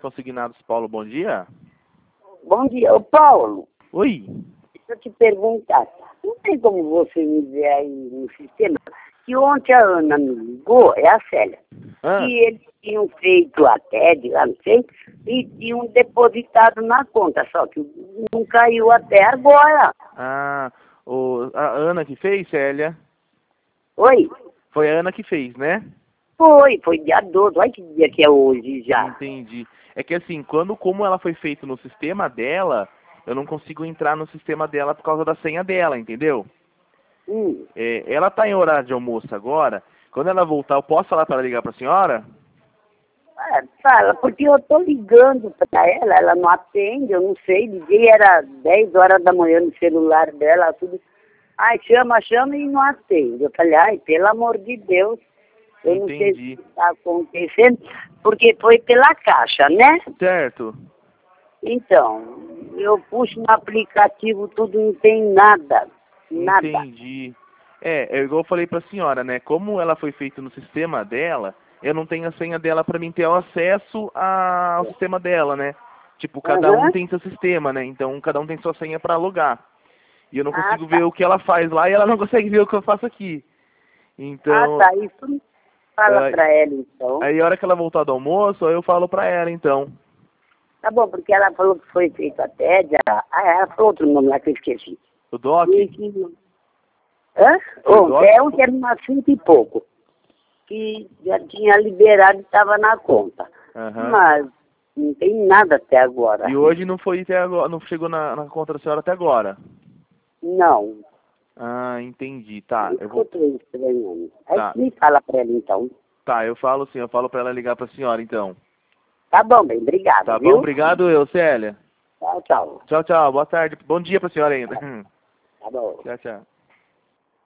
Consignados Paulo, bom dia. Bom dia, ô Paulo. Oi. Deixa eu te perguntar, não tem como você me ver aí no sistema? Que ontem a Ana me ligou, é a Célia, que eles tinham feito a TED, lá não sei, e tinham depositado na conta, só que não caiu até agora. Ah, a Ana que fez, Célia? Oi? Foi a Ana que fez, né? Foi dia 12, olha que dia que é hoje já. Entendi. É que assim, como ela foi feita no sistema dela, eu não consigo entrar no sistema dela por causa da senha dela, entendeu? Ela tá em horário de almoço agora. Quando ela voltar, eu posso falar para ela ligar para a senhora? Fala, porque eu tô ligando pra ela, ela não atende, eu não sei, liguei, era 10 horas da manhã no celular dela, tudo. Ai, chama e não atende. Eu falei, ai, pelo amor de Deus, eu não sei o que está acontecendo, porque foi pela caixa, né? Certo. Então, eu puxo no aplicativo, tudo não tem nada. Nada. Entendi. É igual eu falei para a senhora, né? Como ela foi feita no sistema dela, eu não tenho a senha dela para mim ter o acesso ao sistema dela, né? Tipo, cada um tem seu sistema, né? Então, cada um tem sua senha para logar. E eu não consigo ver o que ela faz lá e ela não consegue ver o que eu faço aqui. Então... isso fala pra ela, então. Aí, a hora que ela voltar do almoço, eu falo pra ela, então. Tá bom, porque ela falou que foi feito a TED, ela falou outro nome lá que eu esqueci. O DOC? Hã? É um que era umas 5 e pouco. Que já tinha liberado e estava na conta. Mas não tem nada até agora. E hoje não foi até agora, não chegou na conta da senhora até agora? Não. Ah, entendi. Tá, eu vou... estranhando. Tá. Aí me fala pra ela então. Tá, eu falo sim, eu falo pra ela ligar pra senhora então. Tá bom, bem, obrigado. Tá viu? bom, obrigado Célia. Tchau, tchau. Tchau, tchau, boa tarde. Bom dia pra senhora ainda. Tá bom. Tchau, tchau.